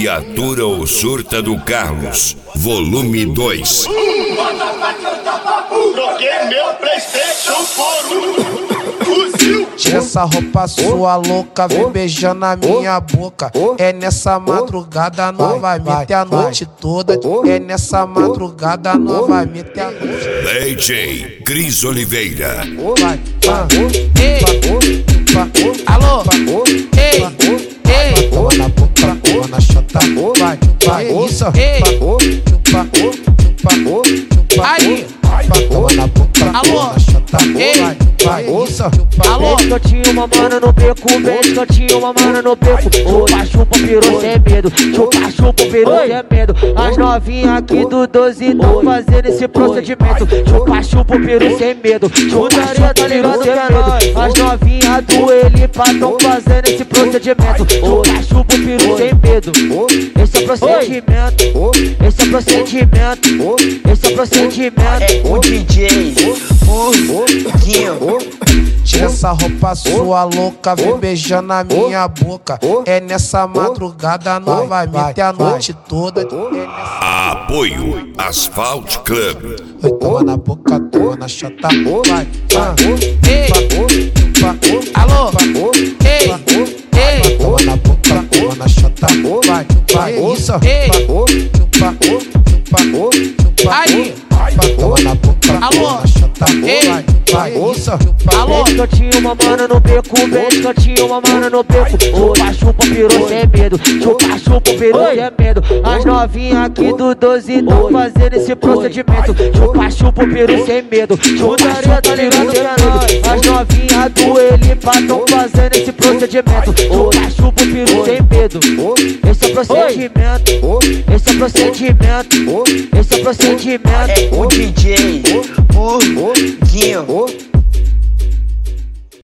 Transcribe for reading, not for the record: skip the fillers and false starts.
Viatura ou Surta do Carlos, volume 2. Troquei meu PlayStation por fuzil. Tira essa roupa sua louca, vem beijando a minha boca. É nessa madrugada novamente a noite toda. É nessa madrugada novamente a noite. DJ Cris Oliveira. Vai, ei, alô, ei, ei, toma na boca, toma na chota. Vai, isso, ei, chupa, aí, toma na boca, toma na chota. Vai, isso, alô, escotinho uma mana no beco, vem escotinho uma mana no beco. Chupa, chupa, peru sem medo, chupa, chupa, peru sem medo. As novinhas aqui do 12 tão fazendo esse procedimento. Chupa, chupa, peru sem medo, putaria tá ligado que é nóis. As novinhas do Elipa tão fazendo esse procedimento. Chupa, chupa, peru sem medo. Esse é procedimento, esse é procedimento, esse é procedimento. O DJ Guinho. tira essa roupa sua louca, vem beijando a minha boca. É nessa madrugada novamente a noite toda. Apoio Asphalt Club. Oi, toma na boca, toma na chota. Vai, ei, alô, ei, ei, toma na boca, toma na chota. Vai, isso, ei, chupa, aí, toma na boca, toma na chota. Vai, isso, alô, escotinho uma mana no beco, vem escotinho uma mana no beco. Chupa, chupa, peru sem medo, chupa, chupa, peru sem medo. As novinhas aqui do 12 tão fazendo esse procedimento. Chupa, chupa, peru sem medo, putaria tá ligado que é nóis. As novinhas do Elipa tão fazendo esse procedimento. Chupa, chupa, peru sem medo. Esse é procedimento, esse é procedimento, esse é procedimento. O DJ Guinho.